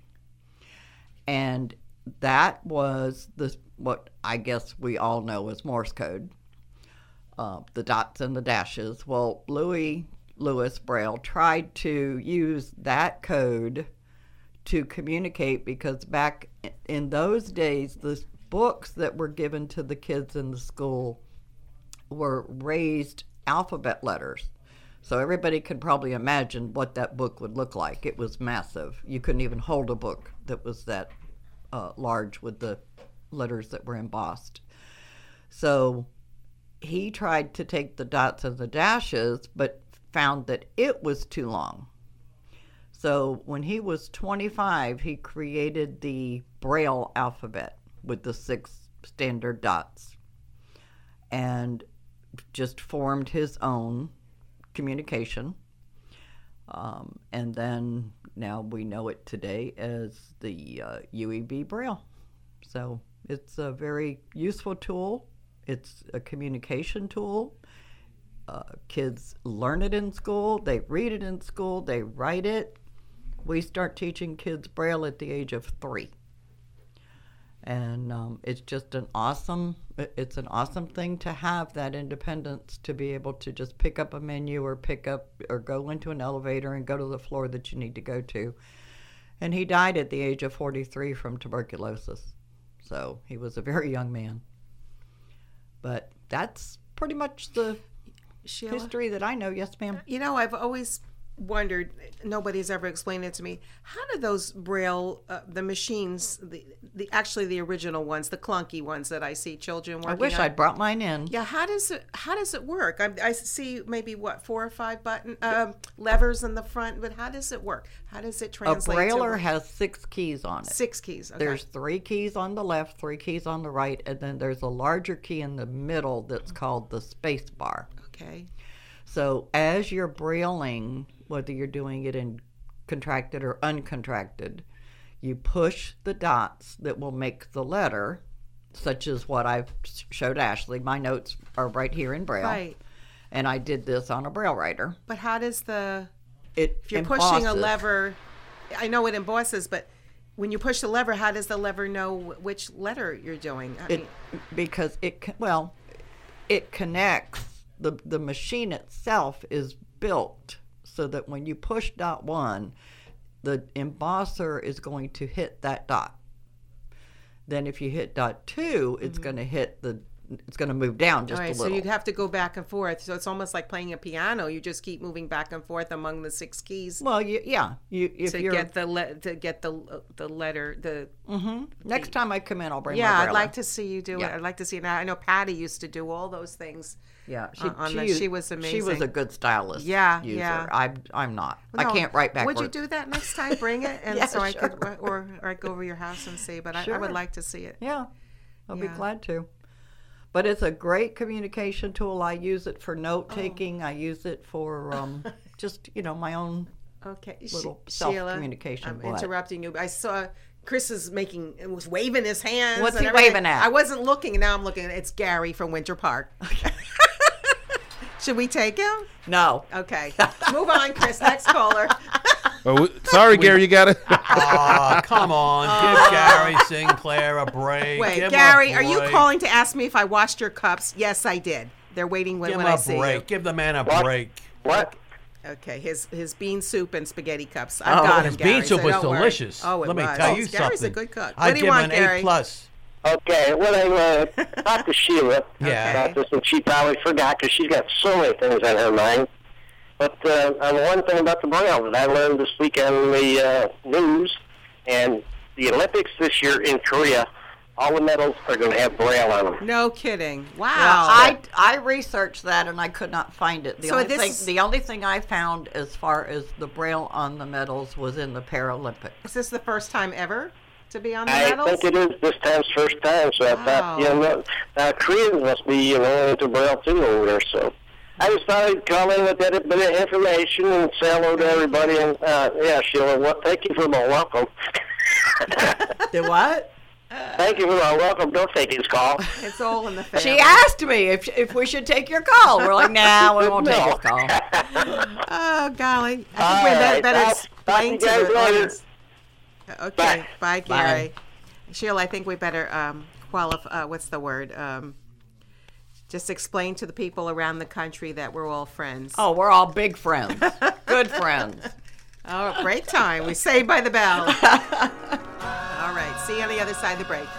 And that was the what I guess we all know as Morse code, uh, the dots and the dashes. Well, Louis Louis Braille tried to use that code to communicate because back in those days, the books that were given to the kids in the school were raised alphabet letters. So everybody could probably imagine what that book would look like. It was massive. You couldn't even hold a book that was that uh, large with the letters that were embossed. So he tried to take the dots and the dashes, but found that it was too long. So when he was twenty-five, he created the Braille alphabet with the six standard dots and just formed his own communication. Um, and then now we know it today as the uh, U E B Braille. So it's a very useful tool. It's a communication tool. Uh, kids learn it in school. They read it in school. They write it. We start teaching kids Braille at the age of three. And um, it's just an awesome, it's an awesome thing to have that independence to be able to just pick up a menu or pick up or go into an elevator and go to the floor that you need to go to. And he died at the age of forty-three from tuberculosis. So he was a very young man. But that's pretty much the Sheila? history that I know. Yes, ma'am. You know, I've always wondered, nobody's ever explained it to me, how do those Braille, uh, the machines, the, the actually the original ones, the clunky ones that I see children working I wish on, I'd brought mine in. Yeah, how does it how does it work? I, I see maybe what four or five button um, levers in the front, but how does it work? How does it A translate? Brailler to has six keys on it. Six keys. Okay. There's three keys on the left, three keys on the right, and then there's a larger key in the middle that's called the space bar. Okay. So as you're brailing, whether you're doing it in contracted or uncontracted, You push the dots that will make the letter, such as what I've showed Ashley. My notes are right here in Braille. Right. And I did this on a Braille writer. But how does the... It If you're embosses. pushing a lever, I know it embosses, but when you push the lever, how does the lever know which letter you're doing? I It, mean, because it, co- well, it connects, the, the machine itself is built so that when you push dot one, the embosser is going to hit that dot. Then if you hit dot two, it's going to hit the, it's going to move down just all right, a little. so you'd have to go back and forth. So it's almost like playing a piano. You just keep moving back and forth among the six keys. Well, you, yeah, you if to you're get the le- to get the the letter the. Mm-hmm. Next time I come in, I'll bring Yeah, my I'd Braille. like to see you do Yeah. it. I'd like to see it. Now, I know Patty used to do all those things. Yeah, she, uh, on she, the, used- she was amazing. She was a good stylist. Yeah, user. yeah. I, I'm not. I No, can't write backwards. Would you do that next time? Bring it, and Yeah, so I sure. could, or or I'd go over your house and see. But I, I Sure. would like to see it. Yeah, I'll be Yeah. glad to. But it's a great communication tool. I use it for note taking. I use it for um, just you know my own Okay, little Sh- self Sheila, communication. I'm interrupting you. I saw Chris is making was waving his hands. What's and he everything. waving at? I wasn't looking, and now I'm looking. It's Gary from Winter Park. Should we take him? No. Okay. Move on, Chris. Next caller. Oh, sorry, Gary, you got it. Oh, come on. Give Gary Sinclair a break. Wait, Give him a Gary, are you break. calling to ask me if I washed your cups? Yes, I did. They're waiting when, Give when him I a see break. you. Give the man a What? break. What? Okay, his his bean soup and spaghetti cups. I've Oh, got him, his Gary, bean soup so was don't worry. delicious. Oh, it Let me was. tell Oh, you Gary's something. a good cook. I'd What do you give want, him an Gary? A plus. Okay, well, I uh, talked to Sheila Yeah. about this, and she probably forgot because she's got so many things on her mind. But uh, on one thing about the Braille that I learned this week on the uh, news, and the Olympics this year in Korea, all the medals are going to have Braille on them. No kidding. Wow. Yeah, I I researched that and I could not find it. The So only this thing is- the only thing I found as far as the Braille on the medals was in the Paralympics. Is this the first time ever to be on the I medals? think it is this time's first time, so I thought, you know, uh, Koreans must be, you know, into Braille too over there, so. I just thought I'd call in with that bit of information and say hello to everybody, and, uh, yeah, Sheila, well, thank you for my welcome. The what? Thank you for my welcome. Don't take his call. It's all in the family. She asked me if if we should take your call. We're like, nah, we won't take No. his call. Oh, golly. I think All we better, right, better I'll explain talk to to you the guys later. audience. Okay. Bye, Bye. Gary. Sheila, I think we better um, qualify. Uh, what's the word? Um, just explain to the people around the country that we're all friends. Oh, we're all big friends, good friends. Oh, break time. We saved by the bell. All right. See you on the other side of the break.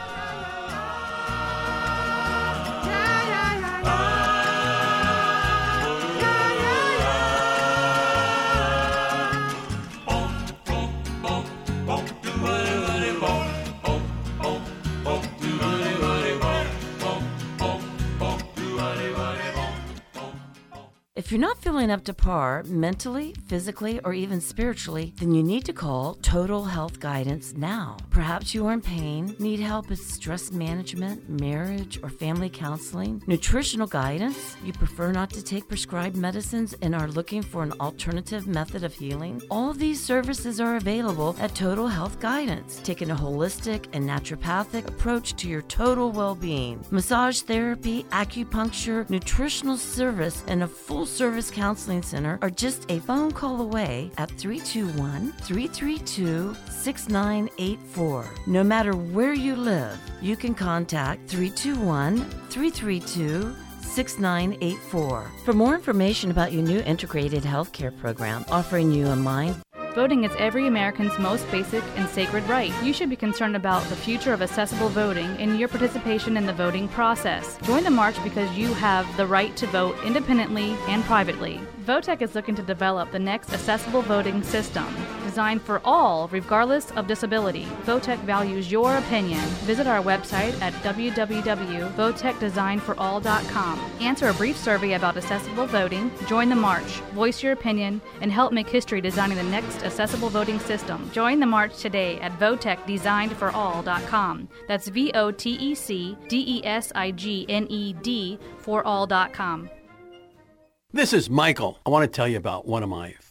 If you're not feeling up to par mentally, physically, or even spiritually, then you need to call Total Health Guidance now. Perhaps you are in pain, need help with stress management, marriage, or family counseling, nutritional guidance, you prefer not to take prescribed medicines and are looking for an alternative method of healing. All of these services are available at Total Health Guidance, taking a holistic and naturopathic approach to your total well-being. Massage therapy, acupuncture, nutritional service, and a full service counseling center are just a phone call away at three two one, three three two, six nine eight four. No matter where you live, you can contact three two one, three three two, six nine eight four. For more information about your new integrated healthcare program offering you a mind Voting is every American's most basic and sacred right. You should be concerned about the future of accessible voting and your participation in the voting process. Join the march because you have the right to vote independently and privately. Votech is looking to develop the next accessible voting system, designed for all regardless of disability. Votech values your opinion. Visit our website at w w w dot votech design for all dot com. Answer a brief survey about accessible voting, join the march, voice your opinion, and help make history designing the next accessible voting system. Join the march today at votech designed for all dot com. That's V O T E C D E S I G N E D for all dot com. This is Michael. I want to tell you about one of my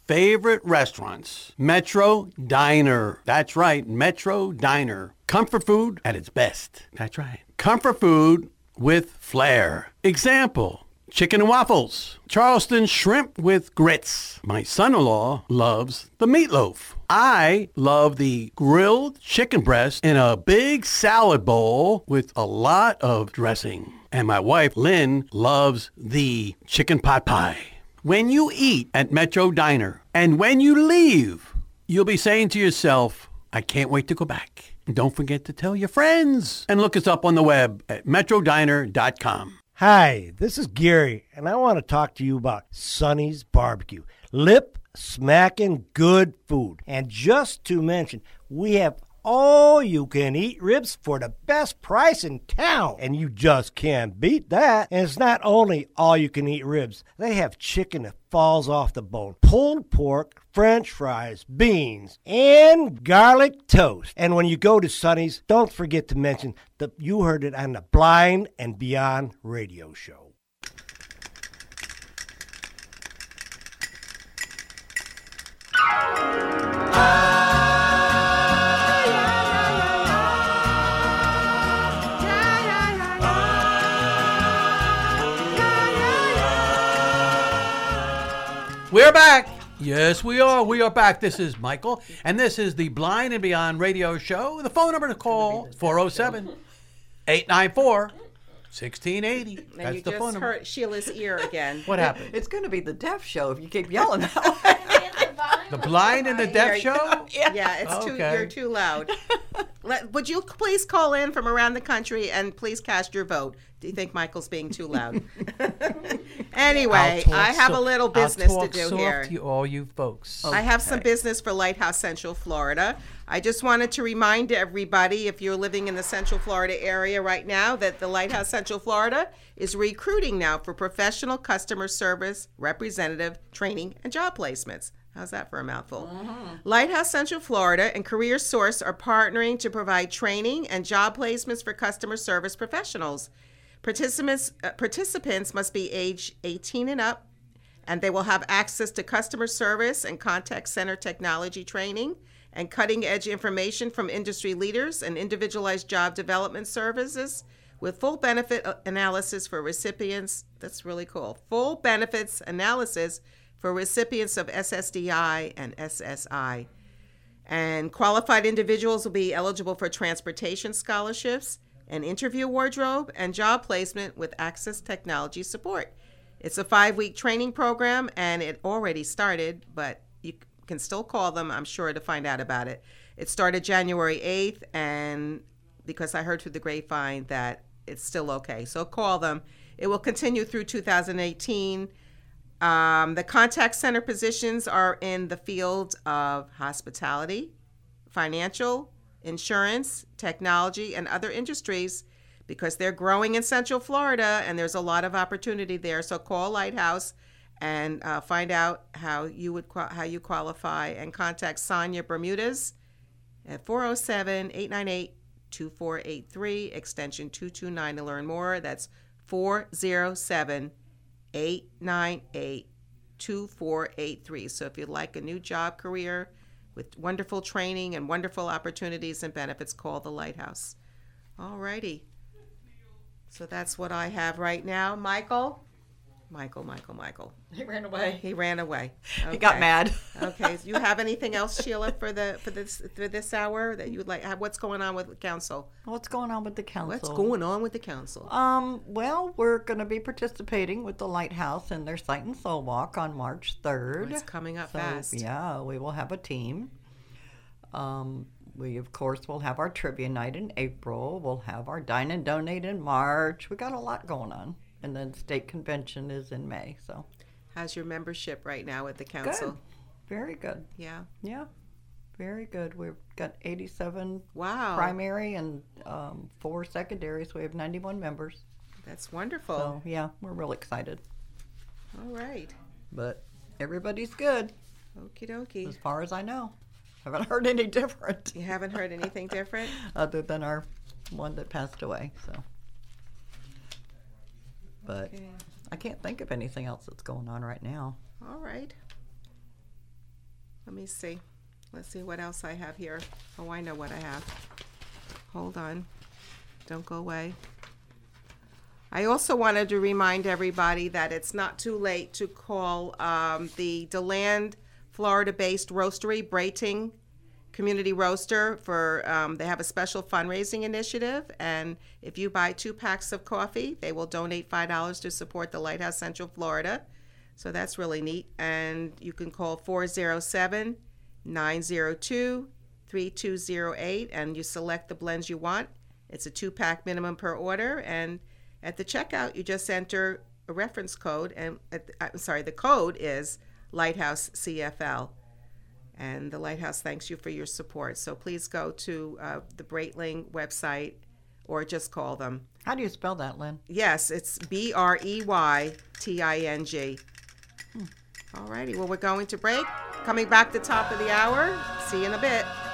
favorite restaurants. Metro Diner. That's right, Metro Diner. Comfort food at its best. That's right. Comfort food with flair. Example, chicken and waffles. Charleston shrimp with grits. My son-in-law loves the meatloaf. I love the grilled chicken breast in a big salad bowl with a lot of dressing. And my wife, Lynn, loves the chicken pot pie. When you eat at Metro Diner and when you leave, you'll be saying to yourself, I can't wait to go back. And don't forget to tell your friends. And look us up on the web at metro diner dot com. Hi, this is Gary, and I want to talk to you about Sonny's Barbecue. Lip smacking good food. And just to mention, we have all-you-can-eat ribs for the best price in town. And you just can't beat that. And it's not only all-you-can-eat ribs. They have chicken that falls off the bone, pulled pork, French fries, beans, and garlic toast. And when you go to Sonny's, don't forget to mention that you heard it on the Blind and Beyond radio show. We're back. Yes, we are. We are back. This is Michael, and this is the Blind and Beyond radio show. The phone number to call, four oh seven, eight nine four, one six eight zero. And That's you the just phone number. hurt Sheila's ear again. What happened? It's going to be the deaf show if you keep yelling that way. The Blind and the Deaf There you show? go. Yeah, it's too, Okay. you're too loud. Let, would you please call in from around the country and please cast your vote? Do you think Michael's being too loud? Anyway, I'll talk I have so- a little I'll business to talk do soft here. to you, all you folks. I have some business for Lighthouse Central Florida. I just wanted to remind everybody, if you're living in the Central Florida area right now, that the Lighthouse Central Florida is recruiting now for professional customer service representative training and job placements. How's that for a mouthful? Lighthouse Central Florida and Career Source are partnering to provide training and job placements for customer service professionals. Participants, uh, participants must be age eighteen and up, and they will have access to customer service and contact center technology training and cutting-edge information from industry leaders and individualized job development services with full benefit analysis for recipients. That's really cool. Full benefits analysis for recipients of S S D I and S S I. And qualified individuals will be eligible for transportation scholarships, an interview wardrobe, and job placement with Access Technology support. It's a five-week training program, and it already started, but you can still call them, I'm sure, to find out about it. It started January eighth, and because I heard through the grapevine that it's still okay, so call them. It will continue through two thousand eighteen. Um, the contact center positions are in the field of hospitality, financial, insurance, technology, and other industries because they're growing in Central Florida and there's a lot of opportunity there. So call Lighthouse and uh, find out how you would qua- how you qualify and contact Sonia Bermudez at four oh seven, eight nine eight, two four eight three, extension two two nine to learn more. That's four oh seven, eight nine eight, two four eight three. So if you'd like a new job career with wonderful training and wonderful opportunities and benefits, call the Lighthouse. All righty. So that's what I have right now. Michael? Michael, Michael, Michael. He ran away. He ran away. He got mad. Okay. Do you have anything else, Sheila, for the for this for this hour that you would like? What's going on with the council? What's going on with the council? What's going on with the council? Um, well, we're going to be participating with the Lighthouse in their Sight and Soul Walk on March third. It's coming up so, fast. Yeah, we will have a team. Um, we, of course, will have our trivia night in April. We'll have our Dine and Donate in March. We got a lot going on. And then state convention is in May. So, how's your membership right now at the council? Good. Very good. Yeah. Yeah. Very good. We've got eighty-seven wow. primary and um, four secondary, so we have ninety-one members. That's wonderful. So, yeah, we're real excited. All right. But everybody's good. Okie dokie. As far as I know. Haven't heard any different. You haven't heard anything different? Other than our one that passed away, so. But okay. I can't think of anything else that's going on right now. All right. Let me see. Let's see what else I have here. Oh, I know what I have. Hold on. Don't go away. I also wanted to remind everybody that it's not too late to call um, the DeLand, Florida-based roastery, Brating Community Roaster, for um, they have a special fundraising initiative, and if you buy two packs of coffee, they will donate five dollars to support the Lighthouse Central Florida. So that's really neat. And you can call four oh seven, nine oh two, three two oh eight, and you select the blends you want. It's a two-pack minimum per order, and at the checkout, you just enter a reference code, and at the, I'm sorry, the code is Lighthouse C F L. And the Lighthouse thanks you for your support. So please go to uh, the Breitling website or just call them. How do you spell that, Lynn? Yes, it's B R E Y T I N G. Hmm. All righty, well, we're going to break. Coming back to top of the hour. See you in a bit.